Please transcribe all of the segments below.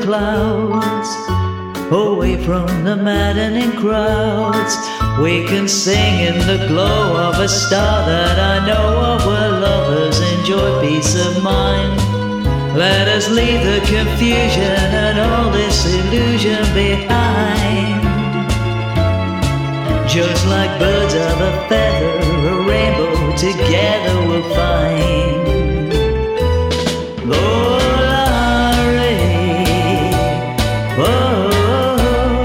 clouds, away from the maddening crowds. We can sing in the glow of a star that I know of, where lovers enjoy peace of mind. Let us leave the confusion and all this illusion behind. Just like birds of a feather, a rainbow together we'll find. Volare, oh,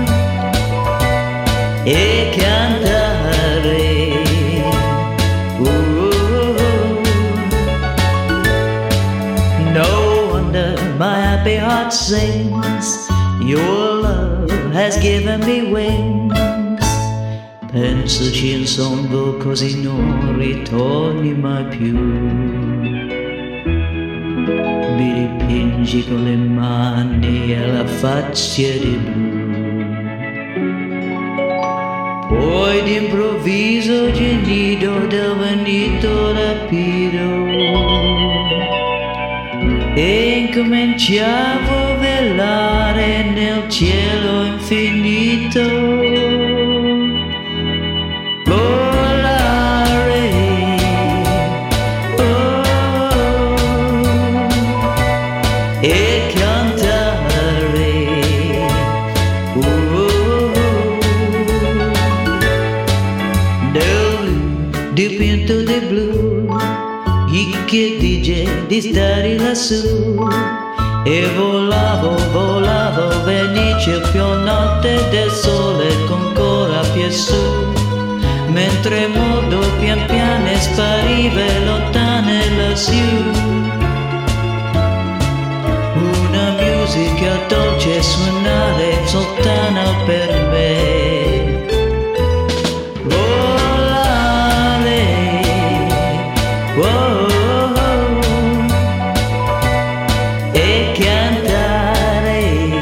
e cantare. No wonder my happy heart sings. Your love has given me wings. Pensaci in sonno così non ritorni mai più. Mi dipingi con le mani e la faccia di blu. Poi d'improvviso gelido del vento rapido e incominciavo a velare nel cielo infinito. E cantare, dipinto di blu, che dice di stare lassù. E volavo, Venice più notte del sole con ancora più su. Mentre modo pian piano spariva lontane lassù. Una musica dolce suonare soltanto per me. Volare, oh, e cantare.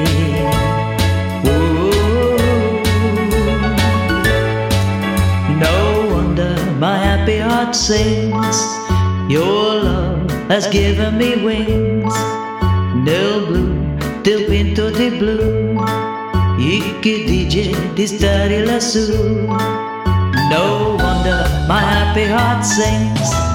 No wonder my happy heart sings. Your love has given me wings. Nel blu, del vento di blu, che dice di stare lassù. No wonder my happy heart sings.